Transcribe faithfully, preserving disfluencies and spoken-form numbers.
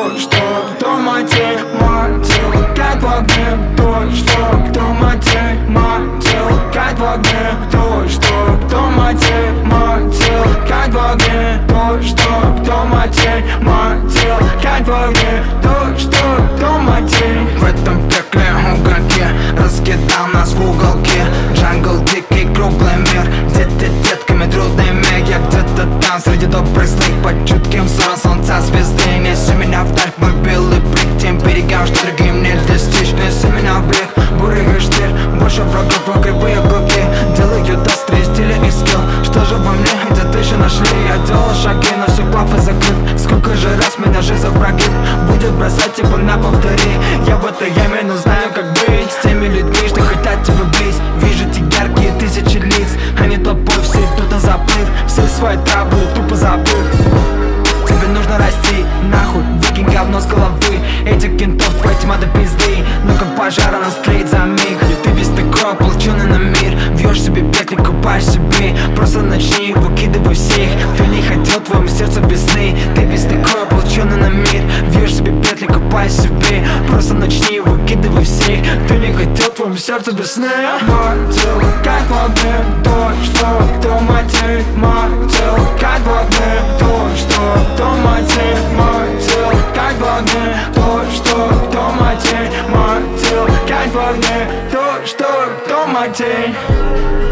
то, что кто мотив, мотил, как в огне. То, что кто мотив, мотил, как в огне. То, что кто мотив, мотил, как в огне. То, что кто мотив, мотил, как в огне. То, что кто мотив. В этом пекле угольке раскидал нас в уголке. Джангл дикий, круглый мир, где ты детками трудными. Я где-то там среди добрых злых, под чутким взором солнца звезды. Неси меня вдаль, мой белый брик, тем берегам, что другим не достичь. Неси меня в брег, бурый штырь, больше врагов, а кривые клыки делают острые стили и скилл. Что же во мне, где ты еще нашли? Я делал шаги, но все плав и закрыт. Сколько же раз меня жизнь опрогиб, будет бросать типа на повтори. Я в этой яме, но знаю как быть с теми людьми, что хотят тебя близ. Вижу те яркие тысячи лиц, они толпой все тут на заплыв. Все свои траблы тупо забыв. Тебе нужно расти, нахуй, выкинь говно с головы. Этих кентов твоя тьма до пизды, но как пожар она стлеет за миг. И ты весь такой ополченный на мир, вьешь себе петли, купаешь себе. Просто начни, выкидывай всех, кто не хотел твоему сердцу весны. Ты весь такой ополченный на мир, вьешь себе петли, купаешь себе. Просто начни, выкидывай всех, кто не хотел твоему сердцу весны. Мотил, как в огне. То, что кто мотив, мотил, как в огне. То, что кто мотив, мотил, как в огне. То, что кто мотив, мотил, как в огне. То, что кто мотив.